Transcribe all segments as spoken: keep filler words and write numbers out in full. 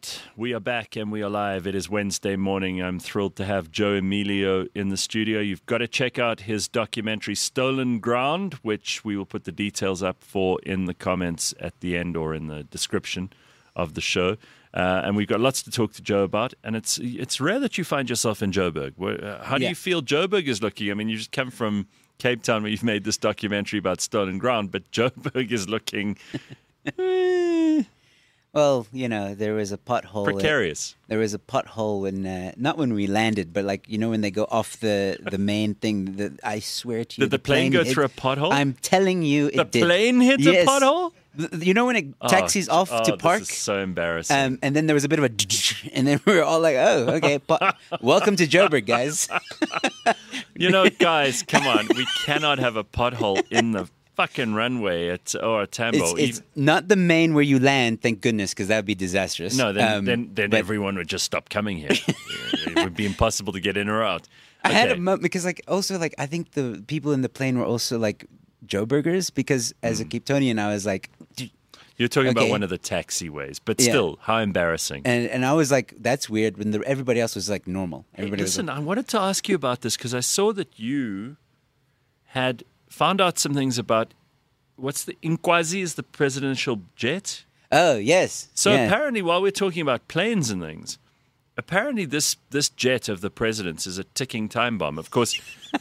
right, we are back and we are live. It is Wednesday morning. I'm thrilled to have Joe Emilio in the studio. You've got to check out his documentary, Stolen Ground, which we will put the details up for in the comments at the end or in the description of the show. Uh, and we've got lots to talk to Joe about. And it's it's rare that you find yourself in Joburg. Where, uh, how do Yeah. you feel Joburg is looking? I mean, you just come from Cape Town where you've made this documentary about Stolen Ground, but Joburg is looking... eh, Well, you know, there was a pothole. precarious. There was a pothole when, uh, not when we landed, but like, you know, when they go off the, the main thing. The, I swear to you. Did the plane go hit- through a pothole? I'm telling you, it The did. plane hit Yes. a pothole? The- You know when it taxis Oh, off oh, to park? This is so embarrassing. Um, and then there was a bit of a, and then we were all like, "Oh, okay, po- welcome to Joburg, guys." You know, guys, come on. We cannot have a pothole in the fucking runway at or at Tambo. It's, it's not the main where you land, thank goodness, because that would be disastrous. no, then Um, then, then but everyone would just stop coming here. It would be impossible to get in or out. I had a Okay. moment because, like, also, like, I think the people in the plane were also like Joburgers because as Hmm. a Cape Townian, I was like, "Dude," You're talking about Okay. one of the taxiways, but Yeah. still, how embarrassing. and and I was like, that's weird. When the, everybody else was like normal. Hey, Everybody listen, was I wanted to ask you about this because I saw that you had found out some things about what's the Inkwazi is the presidential jet. like, oh yes. So yeah. apparently, while we're talking about planes and things, apparently this this jet of the president's is a ticking time bomb. Of course,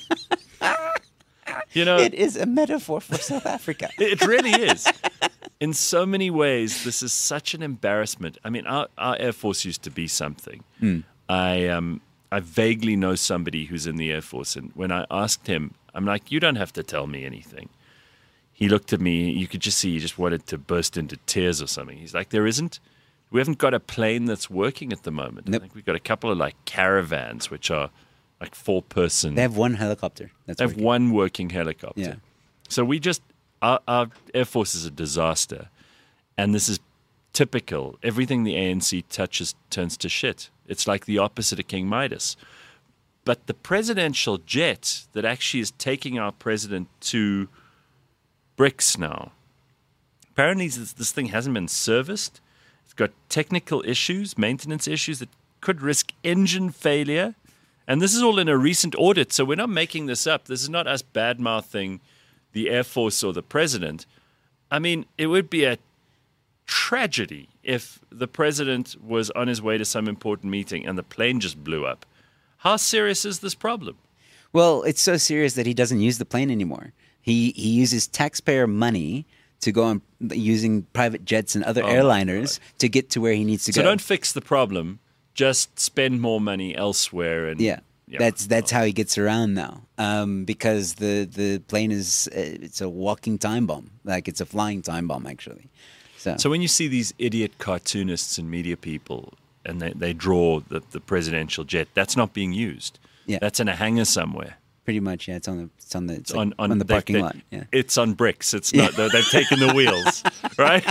you know it is a metaphor for South Africa. it really is. In so many ways, this is such an embarrassment. I mean, our, our Air Force used to be something. I um I vaguely know somebody who's in the Air Force, and when I asked him, I'm like, you don't have to tell me anything. He looked at me. You could just see he just wanted to burst into tears or something. He's like, there isn't. We haven't got a plane that's working at the moment. Nope. I think we've got a couple of like caravans, which are like four person. They have one helicopter. That's They have working. one working helicopter. Yeah. So we just, our, our Air Force is a disaster. And this is typical. Everything the A N C touches turns to shit. It's like the opposite of King Midas. But the presidential jet that actually is taking our president to BRICS now, apparently this, this thing hasn't been serviced. It's got technical issues, maintenance issues that could risk engine failure. And this is all in a recent audit, so we're not making this up. This is not us bad-mouthing the Air Force or the president. I mean, it would be a tragedy if the president was on his way to some important meeting and the plane just blew up. How serious is this problem? Well, it's so serious that he doesn't use the plane anymore. He he uses taxpayer money to go on using private jets and other Oh my airliners to get to where he needs to So go. don't fix the problem, just spend more money elsewhere. And Yeah, that's that's how he gets around now. Um, because the the plane is uh, it's a walking time bomb, like it's a flying time bomb actually. So, So when you see these idiot cartoonists and media people and they, they draw the, the presidential jet, that's not being used. Yeah. That's in a hangar somewhere. pretty much, yeah, it's on the it's on the it's It's like on, on, on the they- parking they- lot. Yeah, It's on bricks. It's not. they- They've taken the wheels, right?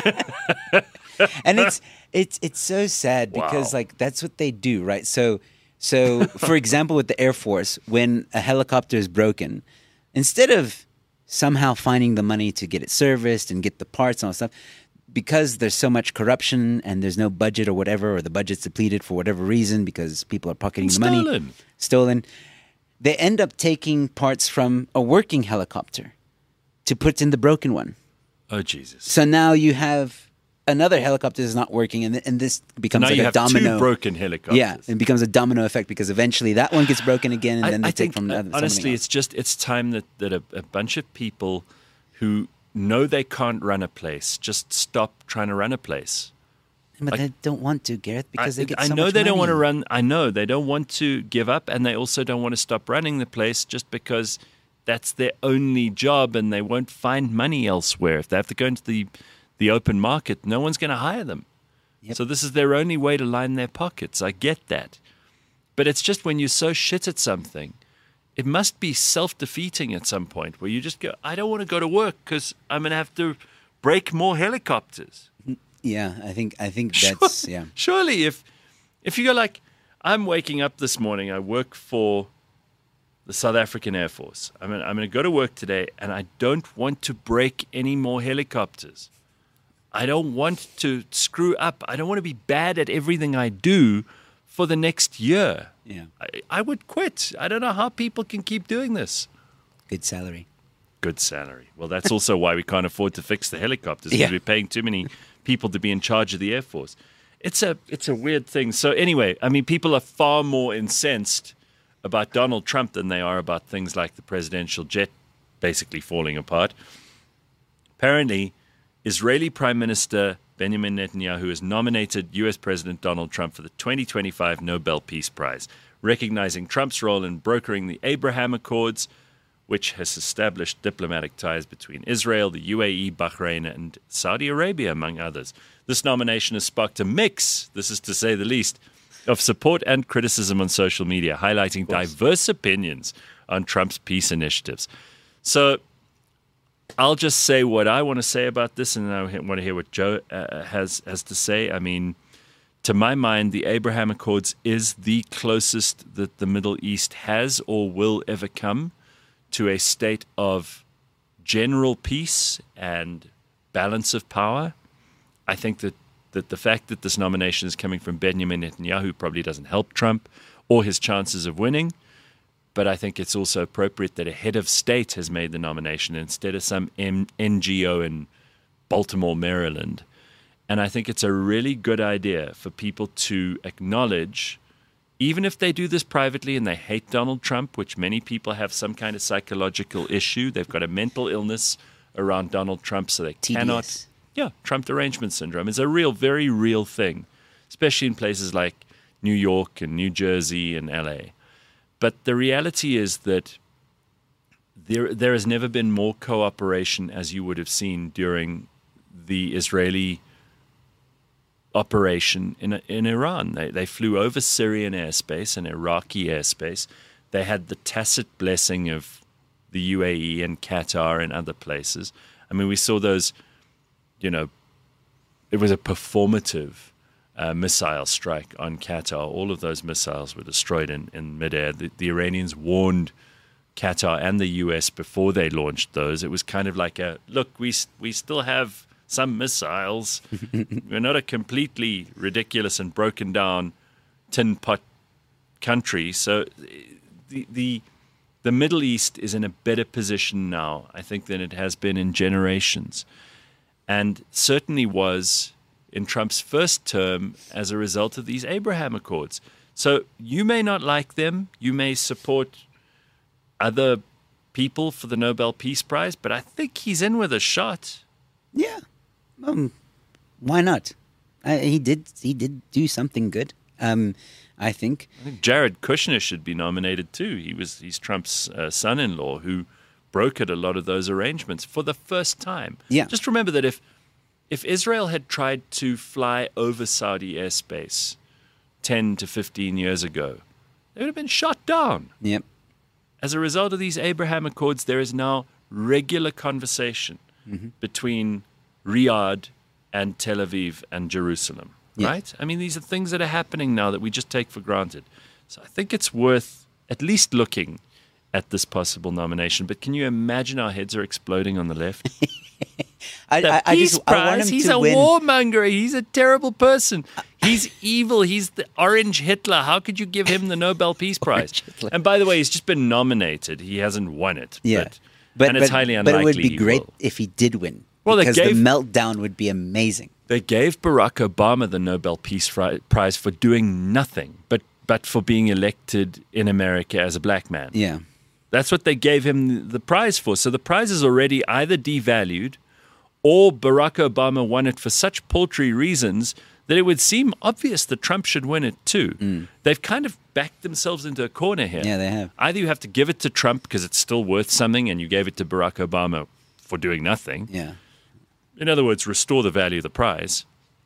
and it's it's it's so sad because Wow. like that's what they do, right? So so for example, with the Air Force, when a helicopter is broken, instead of somehow finding the money to get it serviced and get the parts and all that stuff, because there's so much corruption and there's no budget or whatever, or the budget's depleted for whatever reason because people are pocketing the money, Stolen. stolen, they end up taking parts from a working helicopter to put in the broken one. Oh Jesus! So now you have another helicopter that's not working, and, and this becomes Now like you a have domino. two broken helicopters. Yeah, it becomes a domino effect because eventually that one gets broken again, and I, then they I take think from uh, another. honestly, something it's just it's time that that a, a bunch of people who know they can't run a place just stop trying to run a place. else. But like- they don't want to, Gareth, because I, they get I so know much they don't want to money. run. I know they don't want to give up, and they also don't want to stop running the place just because that's their only job, and they won't find money elsewhere. If they have to go into the the open market, no one's going to hire them. Yep. So this is their only way to line their pockets. I get that, but it's just when you're so shit at something, it must be self-defeating at some point where you just go, I don't want to go to work because I'm going to have to break more helicopters. Yeah, I think I think that's yeah. Surely, if if you go like, I'm waking up this morning, I work for the South African Air Force. I'm gonna, I'm going to go to work today, and I don't want to break any more helicopters. I don't want to screw up. I don't want to be bad at everything I do for the next year. Yeah. I, I would quit. I don't know how people can keep doing this. Good salary. Good salary. Well, that's also why we can't afford to fix the helicopters, Yeah. because we're paying too many people to be in charge of the Air Force. It's a it's a weird thing. So anyway, I mean, people are far more incensed about Donald Trump than they are about things like the presidential jet basically falling apart. Apparently, Israeli Prime Minister Benjamin Netanyahu has nominated U S President Donald Trump for the twenty twenty-five Nobel Peace Prize, recognizing Trump's role in brokering the Abraham Accords, which has established diplomatic ties between Israel, the U A E, Bahrain, and Saudi Arabia, among others. This nomination has sparked a mix, this is to say the least, of support and criticism on social media, highlighting diverse opinions on Trump's peace initiatives. So I'll just say what I want to say about this, and I want to hear what Joe uh, has has to say. I mean, to my mind, the Abraham Accords is the closest that the Middle East has or will ever come to a state of general peace and balance of power. I think that, that the fact that this nomination is coming from Benjamin Netanyahu probably doesn't help Trump or his chances of winning. But I think it's also appropriate that a head of state has made the nomination instead of some M- N G O in Baltimore, Maryland. And I think it's a really good idea for people to acknowledge, even if they do this privately and they hate Donald Trump, which many people have some kind of psychological issue, they've got a mental illness around Donald Trump, so they T D S. cannot. Yeah, Trump derangement syndrome is a real, very real thing, especially in places like New York and New Jersey and L A. But the reality is that there there has never been more cooperation, as you would have seen during the Israeli operation in in Iran. They they flew over Syrian airspace and Iraqi airspace. They had the tacit blessing of the U A E and Qatar and other places. I mean, we saw those, you know, it was a performative Uh, missile strike on Qatar. All of those missiles were destroyed in, in midair. The, the Iranians warned Qatar and the U S before they launched those. It was kind of like a, look, we we still have some missiles. We're not a completely ridiculous and broken down tin pot country. So the the the Middle East is in a better position now, I think, than it has been in generations. And certainly was in Trump's first term as a result of these Abraham Accords. So you may not like them, you may support other people for the Nobel Peace Prize, but I think he's in with a shot. Yeah. Um, why not? Uh, he did he did do something good, um, I think. I think Jared Kushner should be nominated too. He was he's Trump's uh, son-in-law who brokered a lot of those arrangements for the first time. Yeah. Just remember that if If Israel had tried to fly over Saudi airspace ten to fifteen years ago, they would have been shot down. Yep. As a result of these Abraham Accords, there is now regular conversation mm-hmm. between Riyadh and Tel Aviv and Jerusalem, yeah. right? I mean, these are things that are happening now that we just take for granted. So I think it's worth at least looking at this possible nomination. But can you imagine our heads are exploding on the left? I, The I, I Peace just I want Prize. him He's to a win. warmonger. He's a terrible person. He's evil. He's the orange Hitler. How could you give him the Nobel Peace Prize? And by the way, he's just been nominated. He hasn't won it. Yeah. But, But, and it's but, highly but unlikely it would be he great will. if he did win. Well, they because gave- the meltdown would be amazing. They gave Barack Obama the Nobel Peace Fri- Prize for doing nothing, but, but for being elected in America as a black man. Yeah. That's what they gave him the prize for. So the prize is already either devalued or Barack Obama won it for such paltry reasons that it would seem obvious that Trump should win it too. Mm. They've kind of backed themselves into a corner here. Yeah, they have. Either you have to give it to Trump because it's still worth something and you gave it to Barack Obama for doing nothing. Yeah. In other words, restore the value of the prize.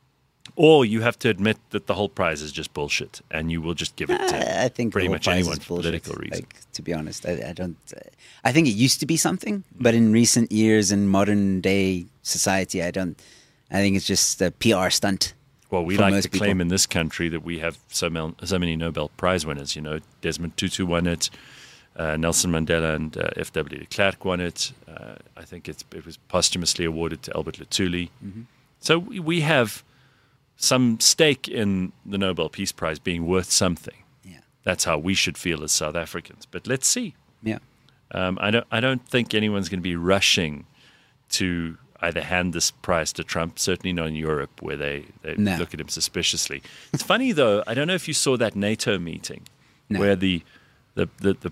Or you have to admit that the whole prize is just bullshit and you will just give it to I, I think pretty the whole much prize anyone is for bullshit. political reasons. Like, to be honest, I, I don't. Uh, I think it used to be something, but in recent years, in modern day society, I don't. I think it's just a P R stunt. Well, we for like most to people. claim in this country that we have so, mel- so many Nobel Prize winners. You know, Desmond Tutu won it, uh, Nelson Mandela and uh, F W de Klerk won it. Uh, I think it's, it was posthumously awarded to Albert Lutuli. Mm-hmm. So we we have some stake in the Nobel Peace Prize being worth something. Yeah. That's how we should feel as South Africans. But let's see. Yeah. Um, I don't. I don't think anyone's going to be rushing to either hand this prize to Trump. Certainly not in Europe, where they, they No. look at him suspiciously. It's funny though. I don't know if you saw that NATO meeting No. where the the the the,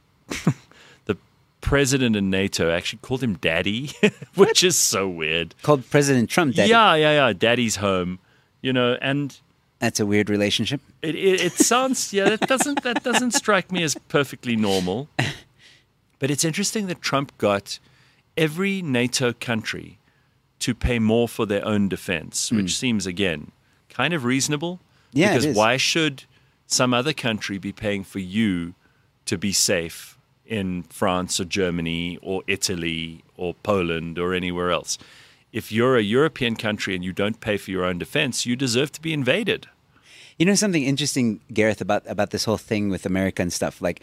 the president of NATO actually called him Daddy, which is so weird. Called President Trump Daddy. Yeah, yeah, yeah. Daddy's home. You know, and That's a weird relationship. it, it, it sounds, yeah, that doesn't that doesn't strike me as perfectly normal. But it's interesting that Trump got every NATO country to pay more for their own defense, which seems, again, kind of reasonable. Yeah, it Because is. why should some other country be paying for you to be safe in France or Germany or Italy or Poland or anywhere else? If you're a European country and you don't pay for your own defense, you deserve to be invaded. You know something interesting, Gareth, about, about this whole thing with America and stuff? Like,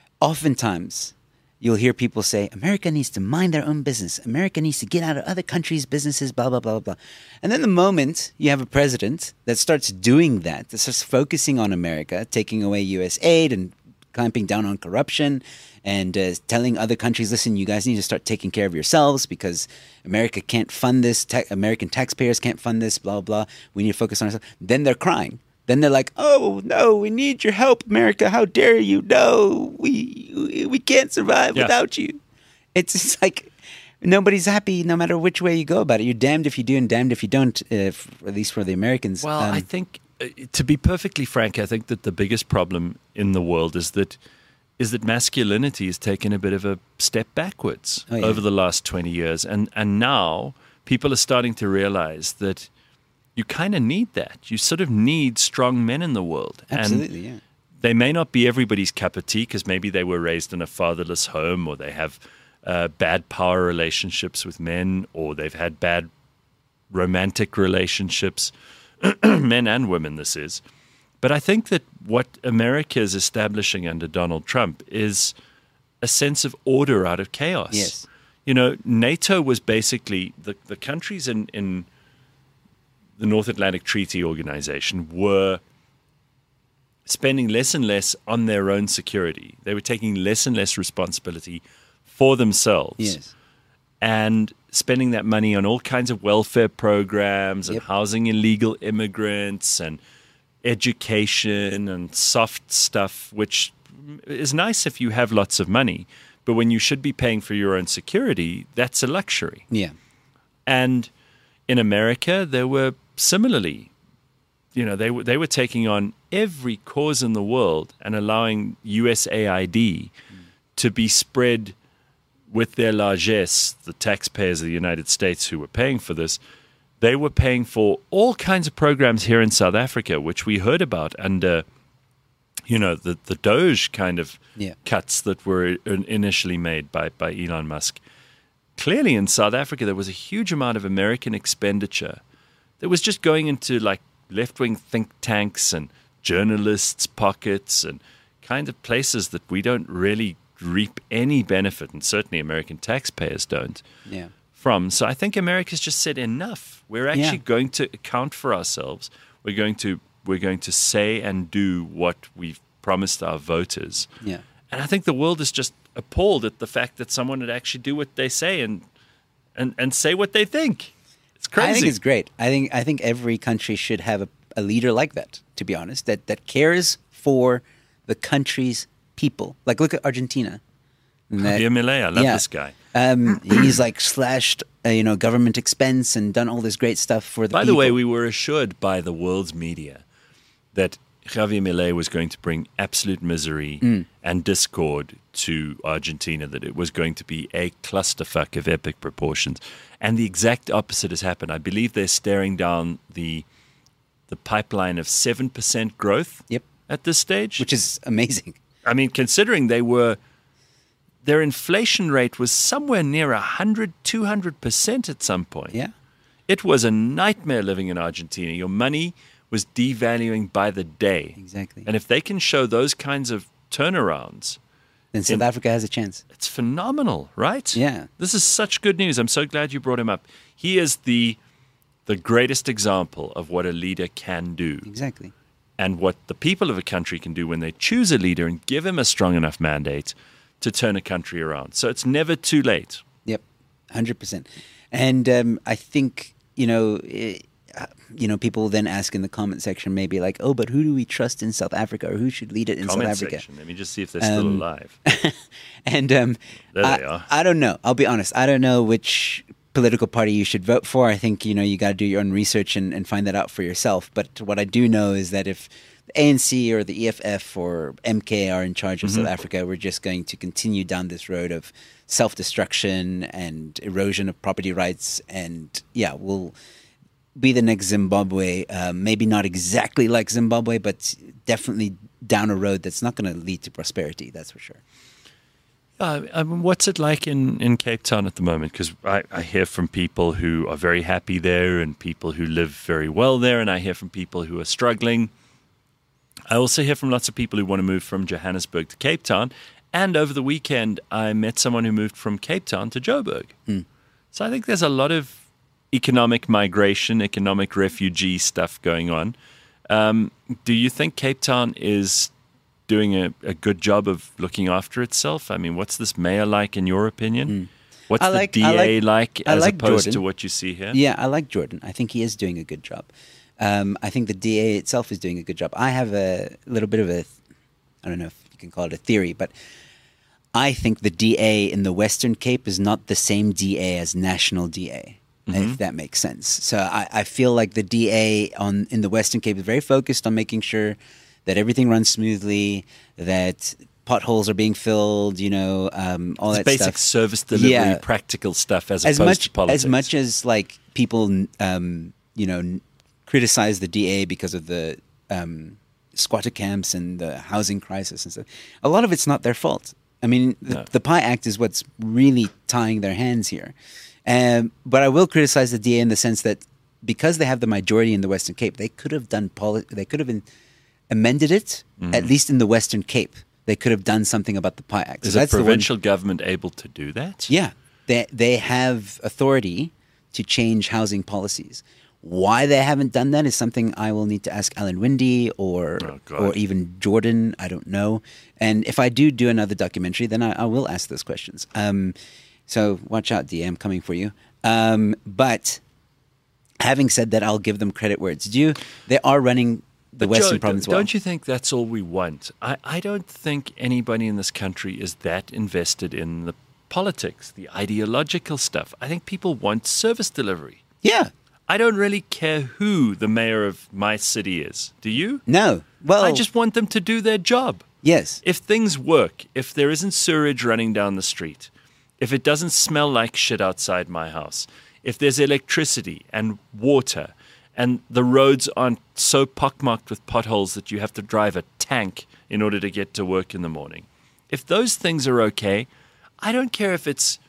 oftentimes you'll hear people say, America needs to mind their own business. America needs to get out of other countries' businesses, blah, blah, blah, blah. And then the moment you have a president that starts doing that, that starts focusing on America, taking away U S aid and clamping down on corruption and uh, telling other countries, listen, you guys need to start taking care of yourselves because America can't fund this, ta- American taxpayers can't fund this, blah, blah. We need to focus on ourselves. Then they're crying. Then they're like, oh, no, we need your help, America. How dare you? No, we we can't survive Yeah. without you. It's just like nobody's happy no matter which way you go about it. You're damned if you do and damned if you don't, uh, f- at least for the Americans. Well, Um, I think, uh, to be perfectly frank, I think that the biggest problem in the world is that is that masculinity has taken a bit of a step backwards Oh, yeah. over the last twenty years. And, and now people are starting to realize that you kind of need that. You sort of need strong men in the world. absolutely, And yeah. they may not be everybody's cup of tea because maybe they were raised in a fatherless home or they have uh, bad power relationships with men or they've had bad romantic relationships, men and women this is. But I think that what America is establishing under Donald Trump is a sense of order out of chaos. Yes. You know, NATO was basically the, the countries in, in the North Atlantic Treaty Organization were spending less and less on their own security. They were taking less and less responsibility for themselves Yes. and spending that money on all kinds of welfare programs and Yep. housing illegal immigrants and education and soft stuff, which is nice if you have lots of money. But when you should be paying for your own security, that's a luxury. Yeah. And in America, there were similarly, you know, they were they were taking on every cause in the world and allowing U S A I D to be spread with their largesse, the taxpayers of the United States who were paying for this. They were paying for all kinds of programs here in South Africa, which we heard about under, you know, the, the Doge kind of Yeah. cuts that were in- initially made by, by Elon Musk. Clearly in South Africa, there was a huge amount of American expenditure that was just going into like left-wing think tanks and journalists' pockets and kind of places that we don't really reap any benefit, and certainly American taxpayers don't, Yeah. from. So I think America's just said enough. We're actually Yeah. going to account for ourselves. We're going to we're going to say and do what we've promised our voters. Yeah. And I think the world is just appalled at the fact that someone would actually do what they say and and, and say what they think. It's crazy. I think it's great. I think I think every country should have a, a leader like that, to be honest, that, that cares for the country's people. Like, look at Argentina. And that- Javier Milei, I love yeah. this guy. Um, he's like slashed, uh, you know, government expense and done all this great stuff for the By people. the way, we were assured by the world's media that Javier Milei was going to bring absolute misery Mm. and discord to Argentina, that it was going to be a clusterfuck of epic proportions. And the exact opposite has happened. I believe they're staring down the the pipeline of seven percent growth Yep. at this stage. Which is amazing. I mean, considering they were, their inflation rate was somewhere near one hundred, two hundred percent at some point. Yeah. It was a nightmare living in Argentina. Your money was devaluing by the day. Exactly. And if they can show those kinds of turnarounds, Then South in- Africa has a chance. it's phenomenal, right? Yeah. This is such good news. I'm so glad you brought him up. He is the the greatest example of what a leader can do Exactly. and what the people of a country can do when they choose a leader and give him a strong enough mandate to turn a country around. So it's never too late. Yep, one hundred percent. And um, I think, you know, eh, uh, you know, people then ask in the comment section maybe like, oh, but who do we trust in South Africa, or who should lead it in Comment South Africa? section. Let me just see if they're still Um, alive. And um, There I, they are. I don't know. I'll be honest. I don't know which political party you should vote for. I think, you know, you got to do your own research and, and find that out for yourself. But what I do know is that if the A N C or the E F F or M K are in charge of Mm-hmm. South Africa, we're just going to continue down this road of self-destruction and erosion of property rights. And yeah, we'll be the next Zimbabwe. Uh, maybe not exactly like Zimbabwe, but definitely down a road that's not going to lead to prosperity. That's for sure. Uh, I mean, what's it like in, in Cape Town at the moment? Because I, I hear from people who are very happy there and people who live very well there, and I hear from people who are struggling. I also hear from lots of people who want to move from Johannesburg to Cape Town. And over the weekend, I met someone who moved from Cape Town to Joburg. Mm. So I think there's a lot of economic migration, economic refugee stuff going on. Um, do you think Cape Town is doing a, a good job of looking after itself? I mean, what's this mayor like in your opinion? Mm. What's I the like- D I A like- like, I as like opposed to Jordan. what you see here? Yeah, I like Jordan. I think he is doing a good job. Um, I think the D A itself is doing a good job. I have a little bit of a, I don't know if you can call it a theory, but I think the D A in the Western Cape is not the same D A as national D A, Mm-hmm. if that makes sense. So I, I feel like the D A on in the Western Cape is very focused on making sure that everything runs smoothly, that potholes are being filled, you know, um, all It's that basic stuff. service delivery, Yeah. practical stuff as, as opposed much to politics. as much as like people um, you know n- criticize the D A because of the um, squatter camps and the housing crisis and stuff. A lot of it's not their fault. I mean, the, No. the Pi Act is what's really tying their hands here. Um, but I will criticize the D A in the sense that because they have the majority in the Western Cape, they could have done poli- they could have in- amended it Mm. at least in the Western Cape. They could have done something about the Pi Act. So Is a that's the one- provincial government able to do that? yeah, they they have authority to change housing policies. Why they haven't done that is something I will need to ask Alan Windy or Oh, God. or even Jordan. I don't know. And if I do do another documentary, then I, I will ask those questions. Um, so watch out, D A, I'm coming for you. Um, but having said that, I'll give them credit where it's due. They are running the But Western Joe, province don't well. you think that's all we want? I, I don't think anybody in this country is that invested in the politics, the ideological stuff. I think people want service delivery. Yeah. I don't really care who the mayor of my city is. Do you? No. Well, I just want them to do their job. yes. If things work, if there isn't sewage running down the street, if it doesn't smell like shit outside my house, if there's electricity and water, and the roads aren't so pockmarked with potholes that you have to drive a tank in order to get to work in the morning, if those things are okay, I don't care if it's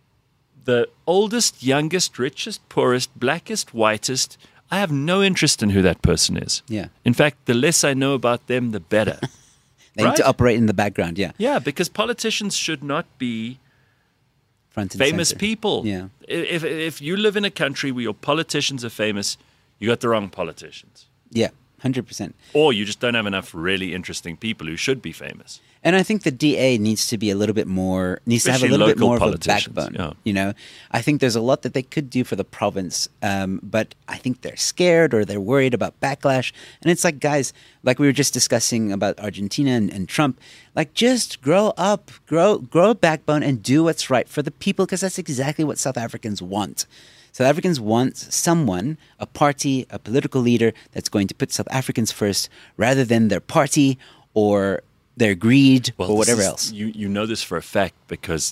the oldest, youngest, richest, poorest, blackest, whitest. I have no interest in who that person is. Yeah. In fact, the less I know about them, the better. They need to right? operate in the background. Yeah. Yeah, because politicians should not be Front and famous center. people. Yeah. If if you live in a country where your politicians are famous, you got the wrong politicians. Yeah. one hundred percent. Or you just don't have enough really interesting people who should be famous. And I think the D A needs to be a little bit more, needs to have a Especially little bit local more of a politicians, backbone. yeah. You know, I think there's a lot that they could do for the province, um, but I think they're scared or they're worried about backlash. And it's like, guys, like we were just discussing about Argentina and, and Trump, like just grow up, grow, grow a backbone and do what's right for the people, because that's exactly what South Africans want. South Africans want someone, a party, a political leader that's going to put South Africans first rather than their party or their greed or this whatever is- else. You you know this for a fact because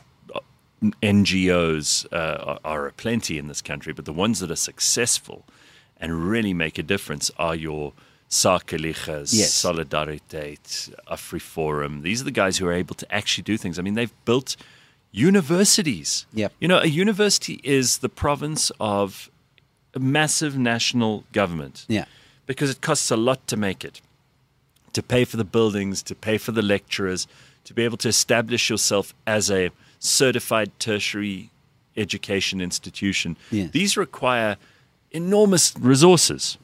N G Os uh, are, are aplenty in this country, but the ones that are successful and really make a difference are your Sakeligas, Yes. Solidariteit, AfriForum. These are the guys who are able to actually do things. I mean, they've built universities. Yep. You know, a university is the province of a massive national government. Yeah. Because it costs a lot to make it. To pay for the buildings, to pay for the lecturers, to be able to establish yourself as a certified tertiary education institution. Yeah. These require enormous resources.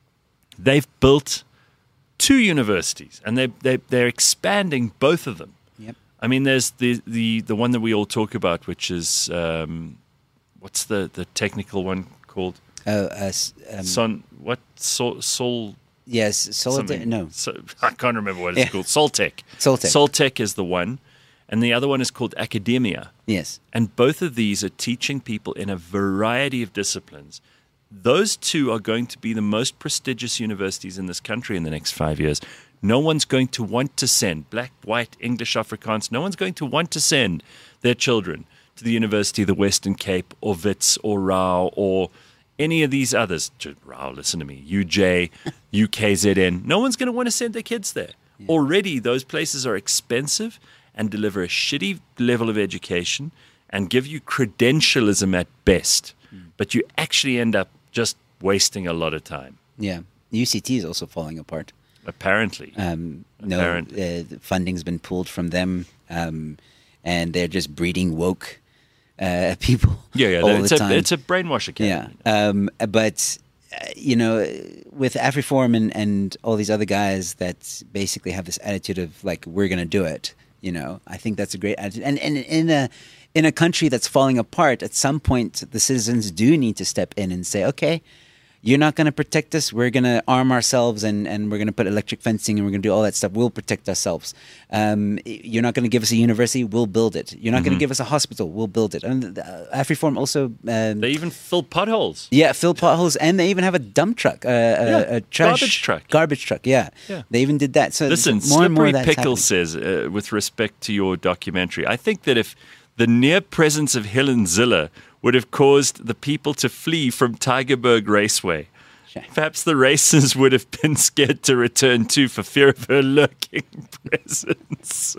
They've built two universities, and they they they're expanding both of them. Yep. I mean, there's the the the one that we all talk about, which is um, what's the the technical one called? Oh, uh, s- um, Son, what Sol Sol. yes, Solid. something. No, So, I can't remember what it's Yeah. called. Soltech. Soltech. Soltech is the one, and the other one is called Academia. yes, And both of these are teaching people in a variety of disciplines. Those two are going to be the most prestigious universities in this country in the next five years. No one's going to want to send black, white, English, Afrikaans. No one's going to want to send their children to the University of the Western Cape or Wits or Rao or any of these others. Rao, listen to me. U J, U K Z N. No one's going to want to send their kids there. Yeah. Already, those places are expensive and deliver a shitty level of education and give you credentialism at best. Mm. But you actually end up just wasting a lot of time. yeah. U C T is also falling apart. Apparently. Um, no, Apparently. uh, the funding's been pulled from them, um, and they're just breeding woke uh, people. Yeah, yeah. all It's the a, time. it's a brainwash academy. Yeah, um, but uh, you know, with Afriform and, and all these other guys that basically have this attitude of like, we're gonna do it. You know, I think that's a great attitude. And, and in a in a country that's falling apart, at some point, the citizens do need to step in and say, okay, you're not going to protect us. We're going to arm ourselves and, and we're going to put electric fencing and we're going to do all that stuff. We'll protect ourselves. Um, you're not going to give us a university. We'll build it. You're not going to give us a hospital. We'll build it. And uh, Afriform also... Um, They even fill potholes. yeah, fill potholes, and they even have a dump truck, uh, Yeah, a, a trash garbage truck. Garbage truck, yeah. Yeah. They even did that. So Listen, more and more Slippery that's Pickle happening. says, uh, with respect to your documentary, I think that if the near presence of Helen Ziller would have caused the people to flee from Tygerberg Raceway, Sure. perhaps the racers would have been scared to return too for fear of her lurking presence.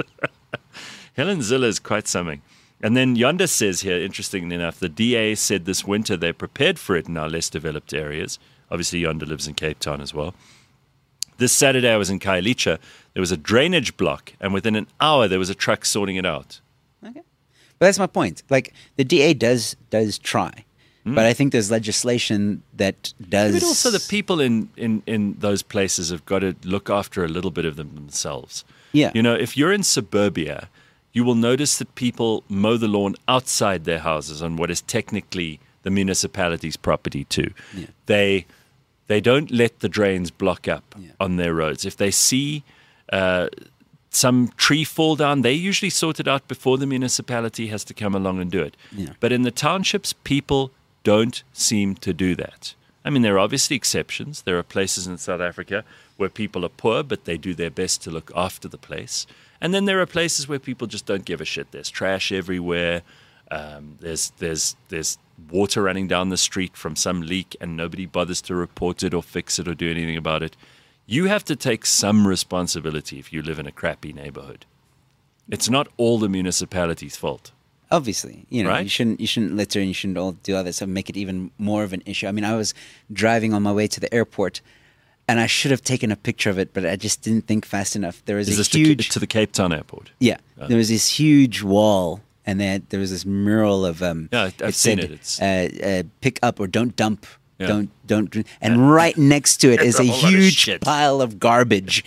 Helen Ziller is quite something. And then Yonder says here, interestingly enough, the D A said this winter they're prepared for it in our less developed areas. Obviously, Yonder lives in Cape Town as well. This Saturday I was in Khayelitsha. There was a drainage block, and within an hour there was a truck sorting it out. Okay. But that's my point. Like, the D A does does try. But I think there's legislation that does... But also the people in, in, in those places have got to look after a little bit of them themselves. Yeah. You know, if you're in suburbia, you will notice that people mow the lawn outside their houses on what is technically the municipality's property too. Yeah. They they don't let the drains block up Yeah. on their roads. If they see uh, some tree fall down, they usually sort it out before the municipality has to come along and do it. Yeah. But in the townships, people don't seem to do that. I mean, there are obviously exceptions. There are places in South Africa where people are poor, but they do their best to look after the place. And then there are places where people just don't give a shit. There's trash everywhere. Um, there's there's there's water running down the street from some leak, and nobody bothers to report it or fix it or do anything about it. You have to take some responsibility if you live in a crappy neighborhood. It's not all the municipality's fault. Obviously, you know, Right? you shouldn't you shouldn't litter and you shouldn't all do all that stuff, make it even more of an issue. I mean, I was driving on my way to the airport, and I should have taken a picture of it, but I just didn't think fast enough. There was Is a this huge, to, to the Cape Town airport? yeah, there was this huge wall, and then there was this mural of um, Yeah, I've it seen said, it. It's- Uh, uh, pick up or don't dump. Yeah. Don't don't drink. And right next to it is a a whole lot of huge shit. pile of garbage.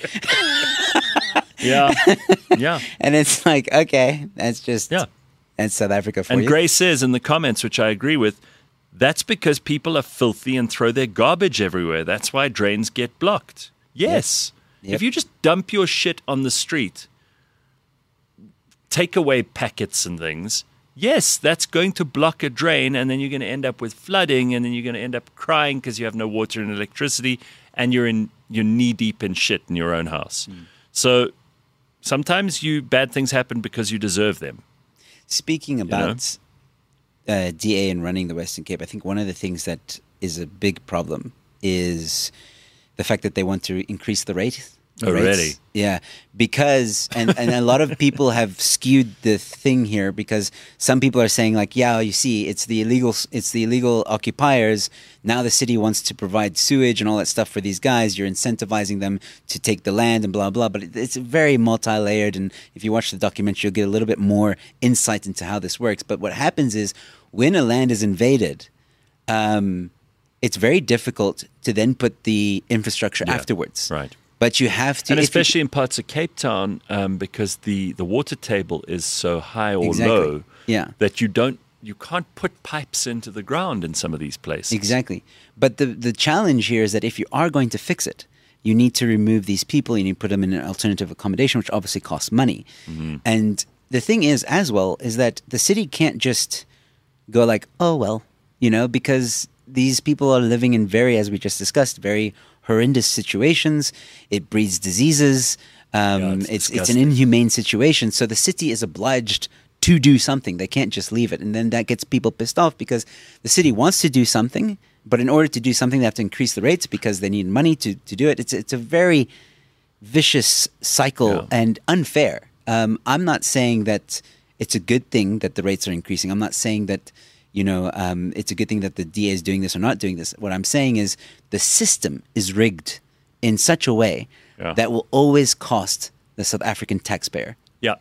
Yeah, yeah. And it's like, okay, that's just Yeah. that's South Africa for And you. Gray says in the comments, which I agree with, that's because people are filthy and throw their garbage everywhere. That's why drains get blocked. Yes. Yep. If you just dump your shit on the street, take away packets and things, yes, that's going to block a drain, and then you're going to end up with flooding, and then you're going to end up crying because you have no water and electricity, and you're in you're knee deep in shit in your own house. Mm. So sometimes you bad things happen because you deserve them. Speaking about uh, D A and running the Western Cape, I think one of the things that is a big problem is the fact that they want to increase the rate. the Oh, rates. really? Yeah, because and, and a lot of people have skewed the thing here because some people are saying like, yeah, you see, it's the illegal, it's the illegal occupiers. Now the city wants to provide sewage and all that stuff for these guys. You're incentivizing them to take the land and blah blah. But it, it's very multi-layered, and if you watch the documentary, you'll get a little bit more insight into how this works. But what happens is when a land is invaded, um, it's very difficult to then put the infrastructure Yeah, afterwards. right. But you have to, And if you- especially in parts of Cape Town, um, because the, the water table is so high or Exactly. low Yeah. that you don't you can't put pipes into the ground in some of these places. Exactly. But the the challenge here is that if you are going to fix it, you need to remove these people. You need to put them in an alternative accommodation, which obviously costs money. Mm-hmm. And the thing is, as well, is that the city can't just go like, oh, well, you know, because these people are living in very, as we just discussed, very horrendous situations. It breeds diseases. Um, Yeah, it's it's it's an disgusting. inhumane situation. So the city is obliged to do something. They can't just leave it. And then that gets people pissed off because the city wants to do something, but in order to do something, they have to increase the rates because they need money to, to do it. It's it's a very vicious cycle Yeah. and unfair. Um, I'm not saying that it's a good thing that the rates are increasing. I'm not saying that, you know, um, it's a good thing that the D A is doing this or not doing this. What I'm saying is the system is rigged in such a way Yeah. that will always cost the South African taxpayer. Yeah.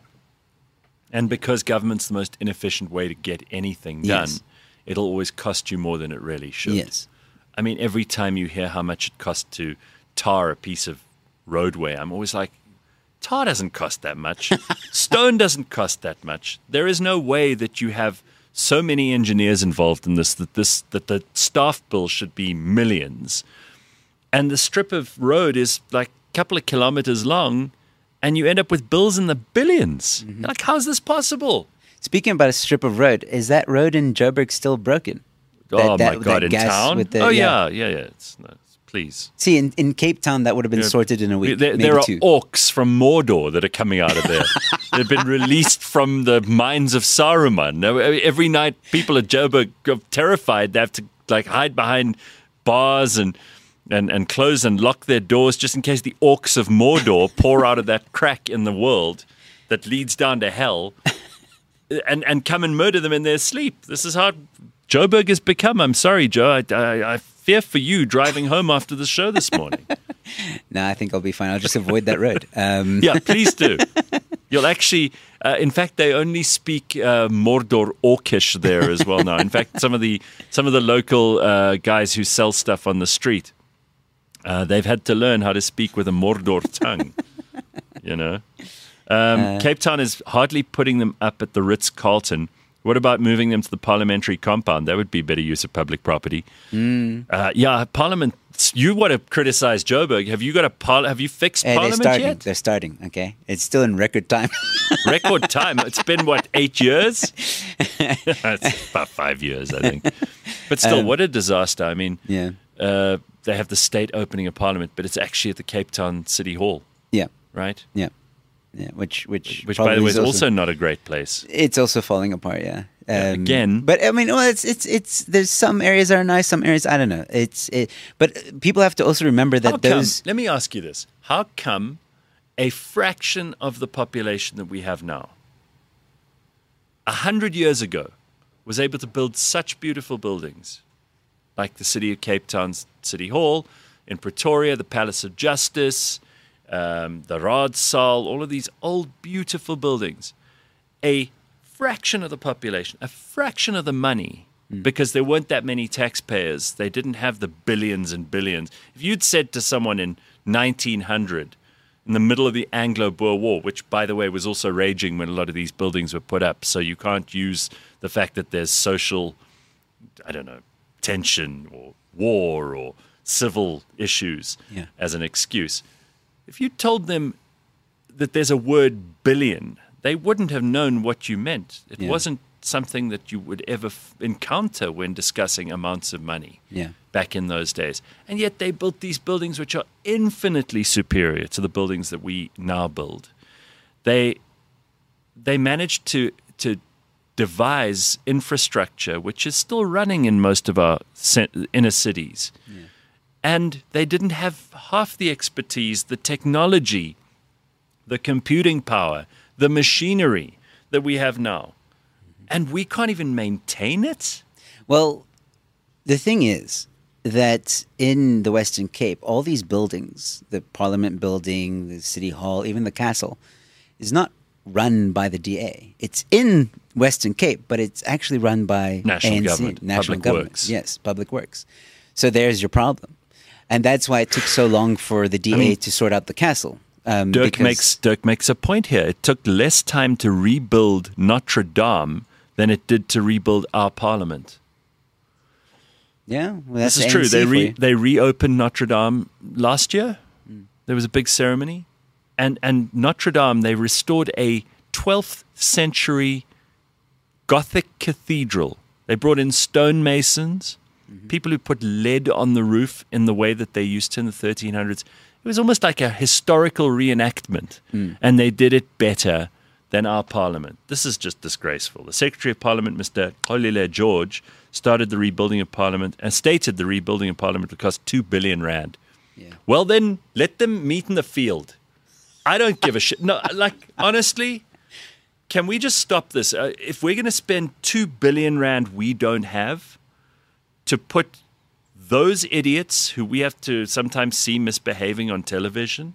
And because government's the most inefficient way to get anything done, Yes. it'll always cost you more than it really should. Yes. I mean, every time you hear how much it costs to tar a piece of roadway, I'm always like, tar doesn't cost that much. Stone doesn't cost that much. There is no way that you have so many engineers involved in this that this that the staff bill should be millions. And the strip of road is like a couple of kilometers long, and you end up with bills in the 1000000000s. Mm-hmm. Like, how's this possible? Speaking about a strip of road, is that road in Joburg still broken? Oh, That- my that- God, that in gas town? with the- oh, yeah. yeah, yeah, yeah. It's, no, it's- please. See, in, in Cape Town, that would have been Yeah. sorted in a week. There, maybe there are two. orcs from Mordor that are coming out of there. They've been released from the mines of Saruman. Now, every night, people at Joburg are terrified. They have to like hide behind bars and, and, and close and lock their doors just in case the orcs of Mordor pour out of that crack in the world that leads down to hell and, and come and murder them in their sleep. This is how Joburg has become. I'm sorry, Joe. I, I, I fear for you driving home after the show this morning. No, I think I'll be fine. I'll just avoid that road. Um, Yeah, please do. You'll actually, uh, in fact, they only speak uh, Mordor Orcish there as well now. In fact, some of the some of the local uh, guys who sell stuff on the street, uh, they've had to learn how to speak with a Mordor tongue. You know, um, Uh, Cape Town is hardly putting them up at the Ritz Carlton. What about moving them to the parliamentary compound? That would be better use of public property. Mm. Uh, yeah, Parliament. You want to criticize Joburg? Have you got a par- Have you fixed Hey, they're Parliament starting. yet? They're starting. Okay, it's still in record time. Record time. It's been what, eight years? It's about five years, I think. But still, Um, what a disaster! I mean, Yeah. uh, they have the state opening a parliament, but it's actually at the Cape Town City Hall, Yeah, right? yeah, yeah. Which, which, Which, by probably the way, is also, also not a great place. it's also falling apart. Yeah. Yeah, again. but I mean, well, it's it's it's. There's some areas that are nice, some areas I don't know. It's it, but people have to also remember that How come? those. Let me ask you this: how come a fraction of the population that we have now, a hundred years ago, was able to build such beautiful buildings, like the city of Cape Town's City Hall, in Pretoria, the Palace of Justice, um, the Raadsaal, all of these old, beautiful buildings. A fraction of the population, a fraction of the money, because there weren't that many taxpayers. They didn't have the billions and billions. If you'd said to someone in nineteen hundred, in the middle of the Anglo-Boer War, which, by the way, was also raging when a lot of these buildings were put up, so you can't use the fact that there's social, I don't know, tension or war or civil issues Yeah. as an excuse. If you told them that there's a word billion, they wouldn't have known what you meant. It Yeah. wasn't something that you would ever f- encounter when discussing amounts of money Yeah. back in those days. And yet they built these buildings which are infinitely superior to the buildings that we now build. They they managed to to devise infrastructure which is still running in most of our ce- inner cities. Yeah. And they didn't have half the expertise, the technology, the computing power, the machinery that we have now. And we can't even maintain it? Well, the thing is that in the Western Cape, all these buildings, the Parliament building, the City Hall, even the castle, is not run by the D A. It's in Western Cape, but it's actually run by National A N C, government, national Public government. Works. Yes, Public Works. So there's your problem. And that's why it took so long for the D A I mean, to sort out the castle. Um, Dirk makes Dirk makes a point here. It took less time to rebuild Notre Dame than it did to rebuild our parliament. Yeah, well, that's this is the true. They re, for they reopened Notre Dame last year. Mm. There was a big ceremony, and and Notre Dame, they restored a twelfth century Gothic cathedral. They brought in stonemasons, mm-hmm. people who put lead on the roof in the way that they used to in the thirteen hundreds. It was almost like a historical reenactment, mm. and they did it better than our parliament. This is just disgraceful. The Secretary of Parliament, Mister Xolile George, started the rebuilding of Parliament and stated the rebuilding of Parliament would cost two billion rand. Yeah. Well, then let them meet in the field. I don't give a shit. No, like, honestly, can we just stop this? Uh, if we're going to spend two billion rand we don't have to put those idiots who we have to sometimes see misbehaving on television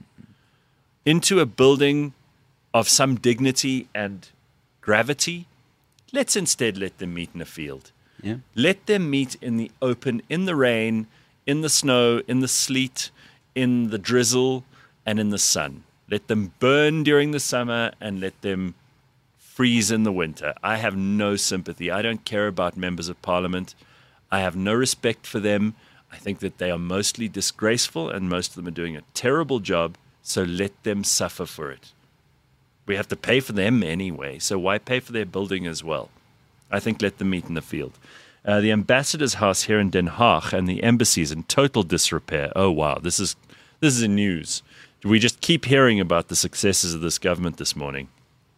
into a building of some dignity and gravity, let's instead let them meet in a field. Yeah. Let them meet in the open, in the rain, in the snow, in the sleet, in the drizzle, and in the sun. Let them burn during the summer and let them freeze in the winter. I have no sympathy. I don't care about members of parliament. I have no respect for them. I think that they are mostly disgraceful and most of them are doing a terrible job, so let them suffer for it. We have to pay for them anyway, so why pay for their building as well? I think let them meet in the field. Uh, the ambassador's house here in Den Haag and the embassy is in total disrepair. Oh, wow, this is this is in news. We just keep hearing about the successes of this government this morning.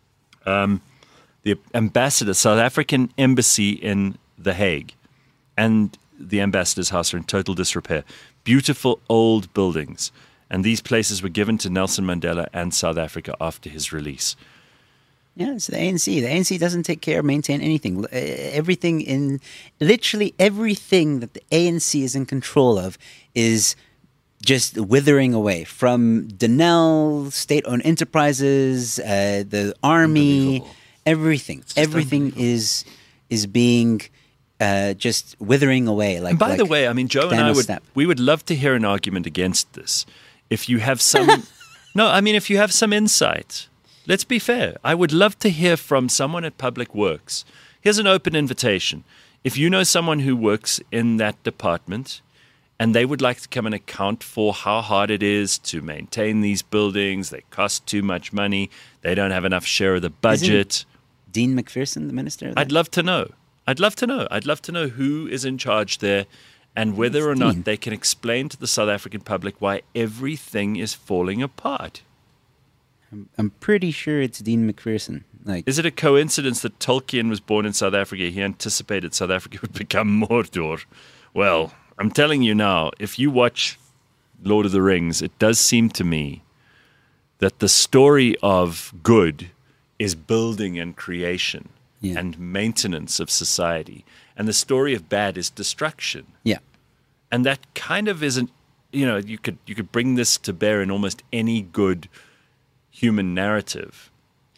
Um, the ambassador, South African embassy in The Hague and the ambassador's house are in total disrepair. Beautiful old buildings. And these places were given to Nelson Mandela and South Africa after his release. Yeah, it's the A N C. The A N C doesn't take care, maintain anything. Everything in, literally everything that the A N C is in control of is just withering away. From Denel, state-owned enterprises, uh, the army, everything. Everything is is being uh, just withering away. Like, and by like the way, I mean, Joe and I would, snap. we would love to hear an argument against this. If you have some, no, I mean, if you have some insight, let's be fair. I would love to hear from someone at Public Works. Here's an open invitation. If you know someone who works in that department and they would like to come and account for how hard it is to maintain these buildings, they cost too much money, they don't have enough share of the budget. Isn't Dean McPherson, the minister? I'd love to know. I'd love to know. I'd love to know who is in charge there. And whether or not they can explain to the South African public why everything is falling apart. I'm, I'm pretty sure it's Dean McPherson. Like, is it a coincidence that Tolkien was born in South Africa? He anticipated South Africa would become Mordor. Well, I'm telling you now, if you watch Lord of the Rings, it does seem to me that the story of good is building and creation yeah. and maintenance of society. And the story of bad is destruction. Yeah. And that kind of isn't, you know, you could you could bring this to bear in almost any good human narrative.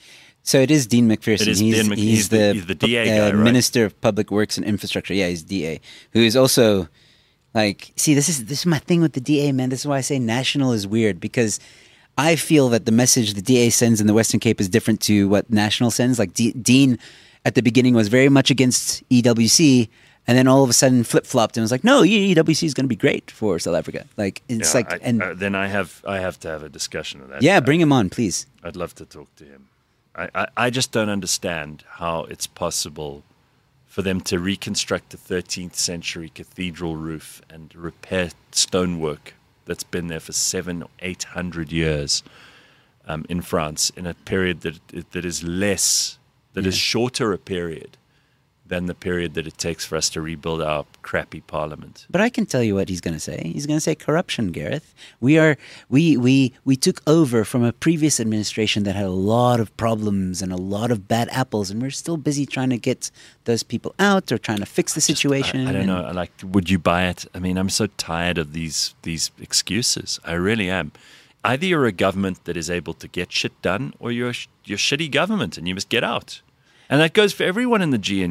So it is Dean McPherson. It is he's, Dean Mc, he's, he's the, the, he's the D A uh, guy, right? Minister of Public Works and Infrastructure. Yeah, he's D A. Who is also, like, see, this is this is my thing with the D A, man. This is why I say national is weird, because I feel that the message the D A sends in the Western Cape is different to what national sends. Like, D- Dean at the beginning was very much against E W C, and then all of a sudden flip-flopped and was like, no, E W C is going to be great for South Africa. Like, it's yeah, like, I, and uh, then I have I have to have a discussion of that. Yeah, bring him on, please. I'd love to talk to him. I, I, I just don't understand how it's possible for them to reconstruct a thirteenth century cathedral roof and repair stonework that's been there for seven or eight hundred years um, in France in a period that that is less. That yeah. is shorter a period than the period that it takes for us to rebuild our crappy parliament. But I can tell you what he's going to say. He's going to say corruption, Gareth. We are we we we took over from a previous administration that had a lot of problems and a lot of bad apples, and we're still busy trying to get those people out or trying to fix the situation. Just, I, I don't know. Like, would you buy it? I mean, I'm so tired of these these excuses. I really am. Either you're a government that is able to get shit done, or you're a, you're a shitty government and you must get out. And that goes for everyone in the G N U.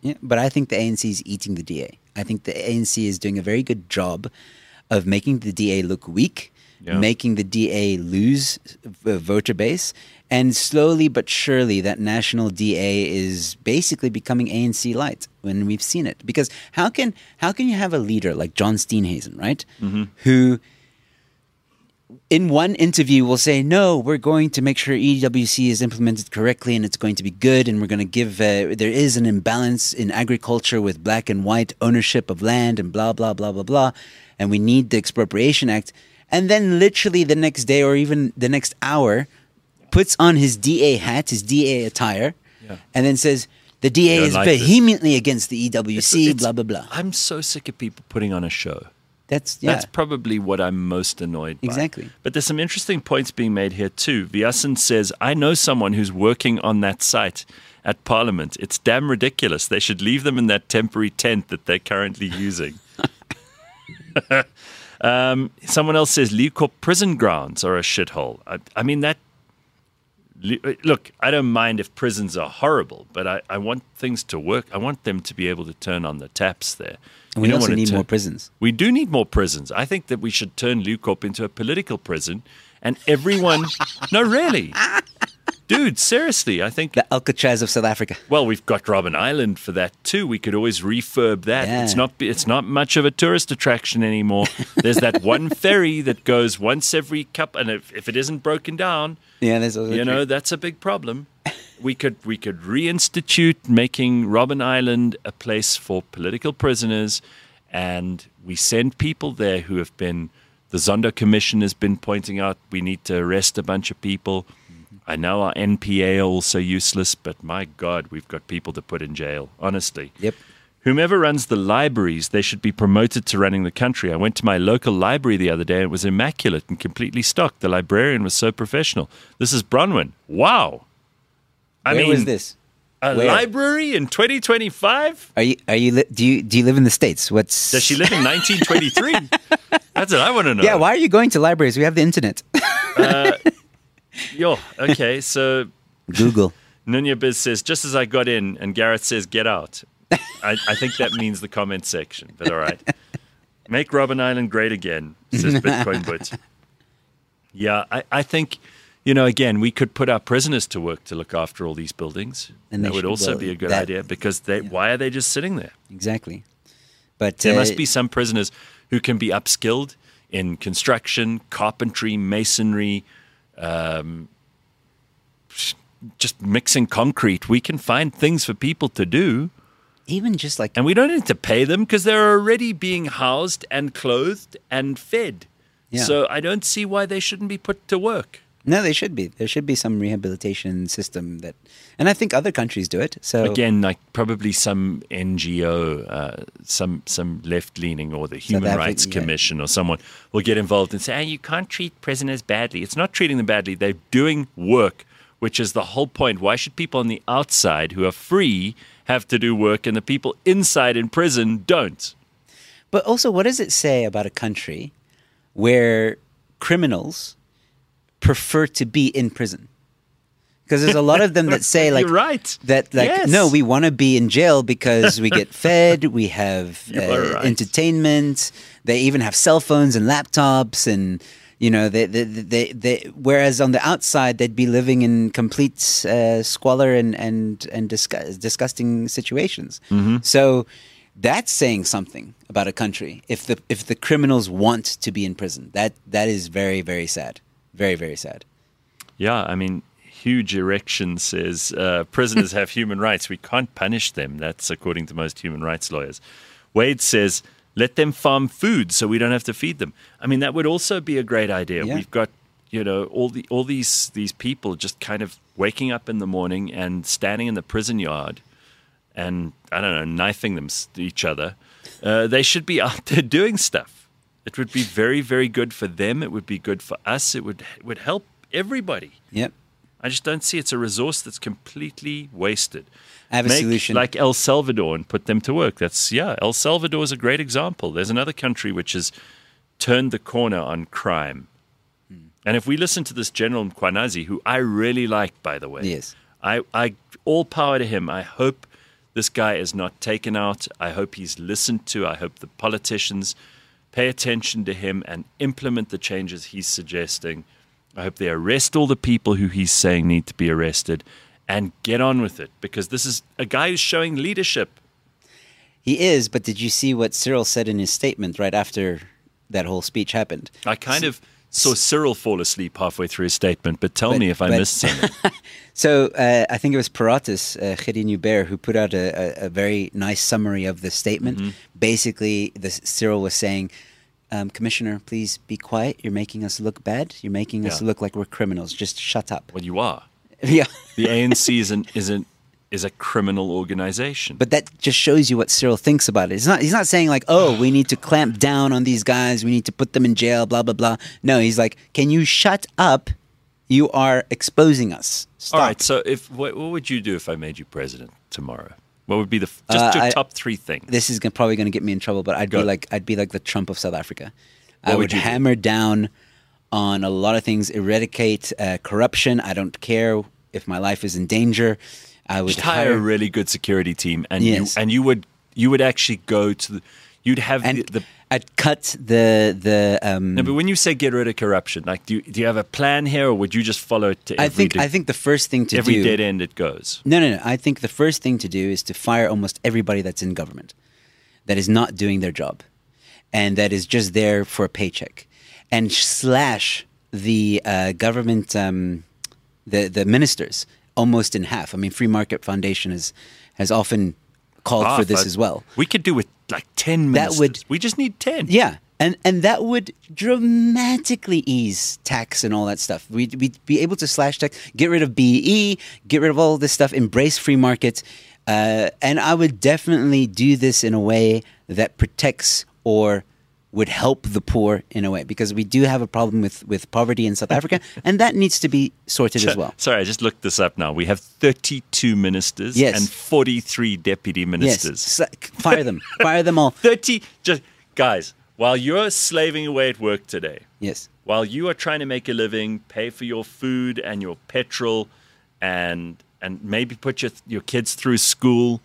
Yeah, but I think the A N C is eating the D A. I think the A N C is doing a very good job of making the D A look weak, Yeah. making the D A lose v- voter base, and slowly but surely that national D A is basically becoming A N C light when we've seen it. Because how can how can you have a leader like John Steenhuisen, right, Mm-hmm. who in one interview will say, no, we're going to make sure E W C is implemented correctly and it's going to be good, and we're going to give, uh, there is an imbalance in agriculture with black and white ownership of land and blah, blah, blah, blah, blah, and we need the Expropriation Act. And then literally the next day or even the next hour puts on his D A hat, his D A attire, Yeah. and then says, the D A Don't is like this. vehemently against the E W C, It's- it's- blah, blah, blah. I'm so sick of people putting on a show. That's, yeah, That's probably what I'm most annoyed by. Exactly. But there's some interesting points being made here too. Vyasan says, I know someone who's working on that site at Parliament. It's damn ridiculous. They should leave them in that temporary tent that they're currently using. um, someone else says, Leeuwkop prison grounds are a shithole. I, I mean, that... Look, I don't mind if prisons are horrible, but I, I want things to work. I want them to be able to turn on the taps there. and we You don't also wanna need turn- more prisons. We do need more prisons. I think that we should turn Leeuwkop into a political prison, and everyone. No, really, dude. Seriously, I think. The Alcatraz of South Africa. Well, we've got Robben Island for that too. We could always refurb that. Yeah. It's not. It's not much of a tourist attraction anymore. There's that one ferry that goes once every couple, and if, if it isn't broken down, Yeah, there's also you know, that's a big problem. We could we could reinstitute making Robben Island a place for political prisoners, and we send people there who have been. The Zondo Commission has been pointing out we need to arrest a bunch of people. I know our N P A are also useless, but my God, we've got people to put in jail. Honestly. Yep. Whomever runs the libraries, they should be promoted to running the country. I went to my local library the other day. It was immaculate and completely stocked. The librarian was so professional. This is Bronwyn. Wow. I Where mean, was this? a Where? library in twenty twenty-five? Are you? Are you? Li- do you? Do you live in the States? What's? Does she live in nineteen twenty-three? That's what I want to know. Yeah. Why are you going to libraries? We have the internet. Yo, okay, so Google. Nunya Biz says, just as I got in, and Gareth says, get out. I, I think that means the comment section, but all right. Make Robben Island great again, says Bitcoin But. Yeah, I, I think, you know, again, we could put our prisoners to work to look after all these buildings. And they that would should- also well, be a good that- idea because they, why are they just sitting there? Exactly. But There uh, must be some prisoners who can be upskilled in construction, carpentry, masonry, um, just mixing concrete. We can find things for people to do, even just like and we don't need to pay them because they're already being housed and clothed and fed. Yeah. So I don't see why they shouldn't be put to work. no, they should be. There should be some rehabilitation system that, and I think other countries do it. So Again, like probably some N G O, uh, some some left leaning, or the Human Afri- Rights yeah. Commission, or someone will get involved and say, "Oh, you can't treat prisoners badly." It's not treating them badly; they're doing work, which is the whole point. Why should people on the outside who are free have to do work, and the people inside in prison don't? But also, what does it say about a country where criminals prefer to be in prison? Because there's a lot of them that say, like, You're right. that, like, Yes. no, we want to be in jail because we get fed, we have You uh, are right. entertainment. They even have cell phones and laptops, and you know, they, they, they, they whereas on the outside they'd be living in complete uh, squalor and and and disgust, disgusting situations. Mm-hmm. So that's saying something about a country. If the if the criminals want to be in prison, that that is very very sad, very very sad. Yeah, I mean, Huge Erection says uh, prisoners have human rights. We can't punish them. That's according to most human rights lawyers. Wade says, let them farm food so we don't have to feed them. I mean, that would also be a great idea. Yeah. We've got, you know, all the all these these people just kind of waking up in the morning and standing in the prison yard and, I don't know, knifing them each other. Uh, they should be out there doing stuff. It would be very, very good for them. It would be good for us. It would it would help everybody. Yep. I just don't see it's a resource that's completely wasted. I have a Make solution. like El Salvador and put them to work. That's yeah, El Salvador is a great example. There's another country which has turned the corner on crime. Hmm. And if we listen to this General Mkwanazi, who I really like, by the way, Yes. I, I all power to him. I hope This guy is not taken out. I hope he's listened to. I hope the politicians pay attention to him and implement the changes he's suggesting. I hope they arrest all the people who he's saying need to be arrested and get on with it, because this is a guy who's showing leadership. He is, but did you see what Cyril said in his statement right after that whole speech happened? I kind of saw Cyril fall asleep halfway through his statement, but tell But- me if I but- missed something. So uh, I think it was Paratus, uh, Khedin Hubert, who put out a, a, a very nice summary of the statement. Mm-hmm. Basically, the, Cyril was saying, um, Commissioner, please be quiet. You're making us look bad. You're making us Yeah. look like we're criminals. Just shut up. Well, you are. Yeah. The A N C is, an, is, an, is a criminal organization. But that just shows you what Cyril thinks about it. It's not, he's not saying like, oh, we need to clamp down on these guys. We need to put them in jail, blah, blah, blah. No, he's like, can you shut up? You are exposing us. Stop. All right, so if what, what would you do if I made you president tomorrow? What would be the f- just Uh, your I- top three things? This is gonna, probably going to get me in trouble, but I'd Go. be like I'd be like the Trump of South Africa. What I would would you do? hammer down on a lot of things, eradicate uh, corruption. I don't care if my life is in danger. I would Just hire a hire really good security team, and Yes. you and you would you would actually go to the you'd have and the, the I'd cut the the. Um, no, but when you say get rid of corruption, like do you, do you have a plan here, or would you just follow it to every I think de- I think the first thing to every do. dead end it goes? No, no, no. I think the first thing to do is to fire almost everybody that's in government that is not doing their job and that is just there for a paycheck, and slash the uh, government, um, the the ministers almost in half. I mean, Free Market Foundation has has often called Ah, for this but as well. We could do with like ten That ministers. would- we just need ten. Yeah. And, and that would dramatically ease tax and all that stuff. We'd, we'd be able to slash tax, get rid of B E E, get rid of all this stuff, embrace free markets. Uh, and I would definitely do this in a way that protects or would help the poor in a way, because we do have a problem with, with poverty in South Africa, and that needs to be sorted as well. Sorry, I just looked this up now. We have thirty-two ministers Yes. and forty-three deputy Yes, ministers. sla- fire them, fire them all. thirty just guys, while you're slaving away at work today, Yes, while you are trying to make a living, pay for your food and your petrol, and and maybe put your your kids through school,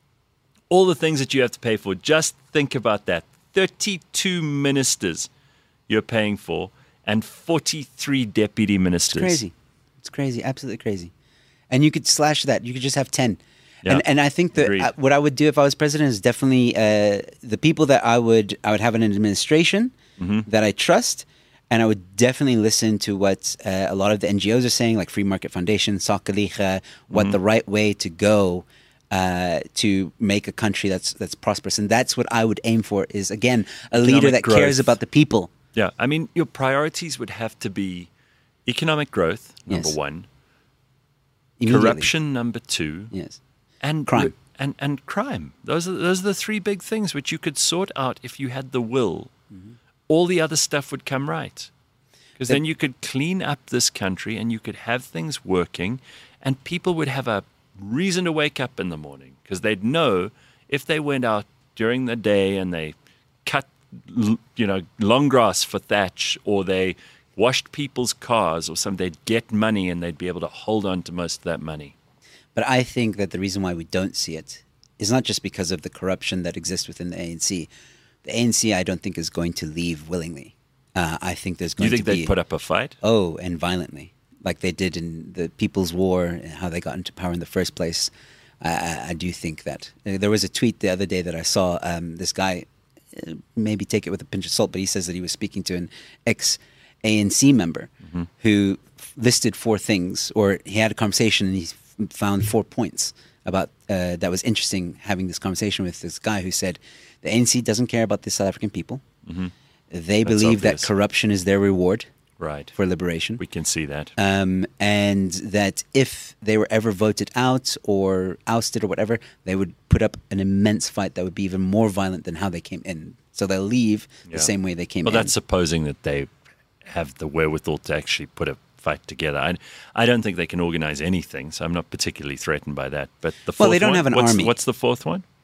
all the things that you have to pay for, just think about that. thirty-two ministers you're paying for and forty-three deputy ministers. crazy. It's crazy, absolutely crazy. And you could slash that. You could just have ten. Yeah. And and I think that Agreed. uh, what I would do if I was president is definitely uh, the people that I would I would have an administration Mm-hmm. that I trust, and I would definitely listen to what uh, a lot of the N G Os are saying, like Free Market Foundation, Sakaliga, what Mm-hmm. the right way to go uh, to make a country that's that's prosperous, and that's what I would aim for. Is again a leader Economic that cares growth. about the people. Yeah, I mean, your priorities would have to be economic growth, number Yes. one, Immediately. corruption, number two, Yes. and Crime. and and crime. Those are those are the three big things which you could sort out if you had the will. Mm-hmm. All the other stuff would come right, because That- then you could clean up this country and you could have things working, and people would have a reason to wake up in the morning, because they'd know if they went out during the day and they cut, l- you know, long grass for thatch, or they washed people's cars or something, they'd get money and they'd be able to hold on to most of that money. But I think that the reason why we don't see it is not just because of the corruption that exists within the A N C. The A N C, I don't think, is going to leave willingly. Uh, I think there's Do you going think to be they'd put up a fight? oh, and violently, like they did in the People's War and how they got into power in the first place. I, I, I do think that Uh, there was a tweet the other day that I saw. Um, this guy, uh, maybe take it with a pinch of salt, but he says that he was speaking to an ex A N C member Mm-hmm. who f- listed four things, or he had a conversation and he f- found four points about uh, that was interesting. Having this conversation with this guy who said the A N C doesn't care about the South African people. Mm-hmm. They That's believe obvious. that corruption is their reward Right. for liberation. We can see that. Um, and that if they were ever voted out or ousted or whatever, they would put up an immense fight that would be even more violent than how they came in. So they'll leave Yeah. the same way they came Well, in. that's supposing that they have the wherewithal to actually put a fight together. I, I don't think they can organize anything, so I'm not particularly threatened by that. But the fourth Well, they don't one, have an what's, army. What's the fourth one?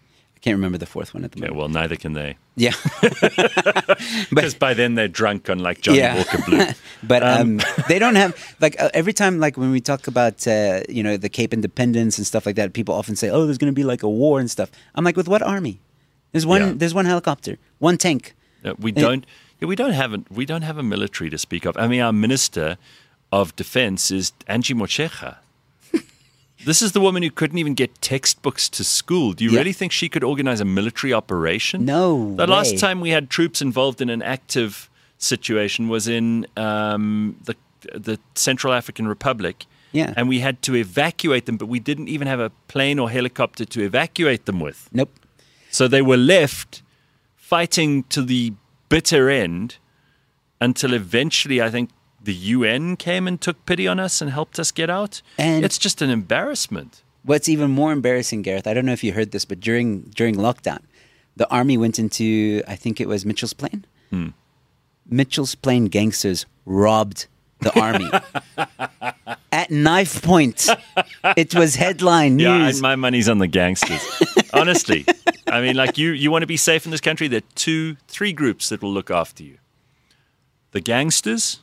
Can't remember the fourth one at the Okay, moment. well, neither can they. Yeah. Because by then they're drunk on like Johnny Yeah. Walker Blue. But um, they don't have like uh, every time like when we talk about uh, you know the Cape Independence and stuff like that, people often say, "Oh, there's going to be like a war and stuff." I'm like, with what army? There's one. Yeah. There's one helicopter, one tank. Uh, we don't. Yeah, we don't have a, we don't have a military to speak of. I mean, our minister of defense is Angie Motshekga. This is the woman who couldn't even get textbooks to school. Do you Yeah. really think she could organize a military operation? No The last way. time we had troops involved in an active situation was in um, the the Central African Republic. Yeah. And we had to evacuate them, but we didn't even have a plane or helicopter to evacuate them with. Nope. So they were left fighting to the bitter end until eventually, I think, the U N came and took pity on us and helped us get out. And- it's just an embarrassment. What's even more embarrassing, Gareth, I don't know if you heard this, but during during lockdown, the army went into, I think it was Mitchell's Plain. Hmm. Mitchell's Plain gangsters robbed the army at knife point. It was headline Yeah, news. and my money's on the gangsters. Honestly. I mean, like, you, you want to be safe in this country, there are two, three groups that will look after you. The gangsters,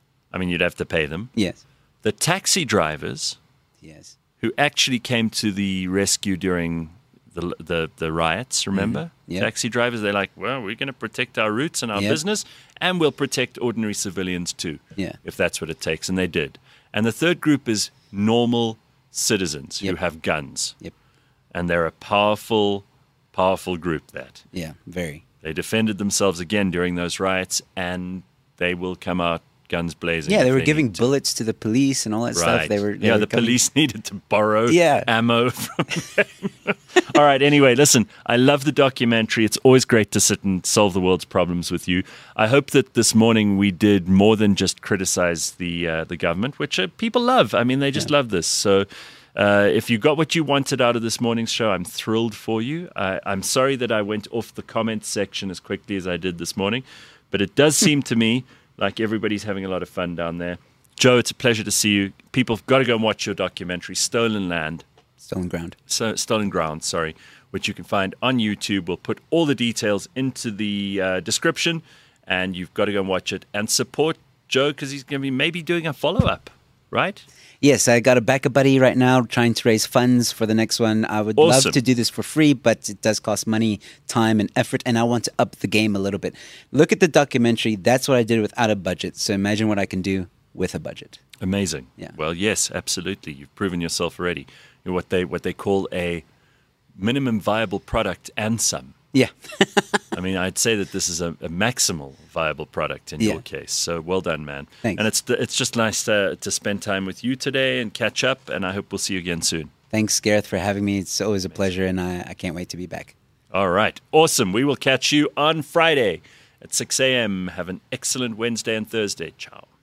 I mean, you'd have to pay them. Yes, The taxi drivers, yes, who actually came to the rescue during the the, the riots, remember? Mm-hmm. Yeah. Taxi drivers, they're like, well, we're going to protect our routes and our Yeah. business, and we'll protect ordinary civilians too, Yeah. if that's what it takes. And they did. And the third group is normal citizens who Yep. have guns. Yep. And they're a powerful, powerful group that. yeah, very. They defended themselves again during those riots, and they will come out guns blazing. Yeah, they if were giving need to. bullets to the police and all that stuff. Right. They were, they yeah, were the coming- police needed to borrow Yeah. ammo from them. All right, anyway, listen, I love the documentary. It's always great to sit and solve the world's problems with you. I hope that this morning we did more than just criticize the uh, the government, which uh, people love. I mean, they just love this. So uh, if you got what you wanted out of this morning's show, I'm thrilled for you. I, I'm sorry that I went off the comments section as quickly as I did this morning, but it does seem to me like everybody's having a lot of fun down there. Joe, it's a pleasure to see you. People have got to go and watch your documentary, Stolen Land, Stolen ground. so, Stolen Ground, sorry, which you can find on YouTube. We'll put all the details into the uh, description, and you've got to go and watch it and support Joe because he's going to be maybe doing a follow-up, right? Yes, I got a backup buddy right now trying to raise funds for the next one. I would Awesome. love to do this for free, but it does cost money, time, and effort, and I want to up the game a little bit. Look at the documentary. That's what I did without a budget. So imagine what I can do with a budget. Amazing. Yeah. Well, yes, absolutely. You've proven yourself already. You're what they what they call a minimum viable product and some. Yeah. I mean, I'd say that this is a, a maximal viable product in Yeah. your case. So well done, man. Thanks. And it's it's just nice to, to spend time with you today and catch up. And I hope we'll see you again soon. Thanks, Gareth, for having me. It's always a pleasure, and I, I can't wait to be back. All right. Awesome. We will catch you on Friday at six a.m. Have an excellent Wednesday and Thursday. Ciao.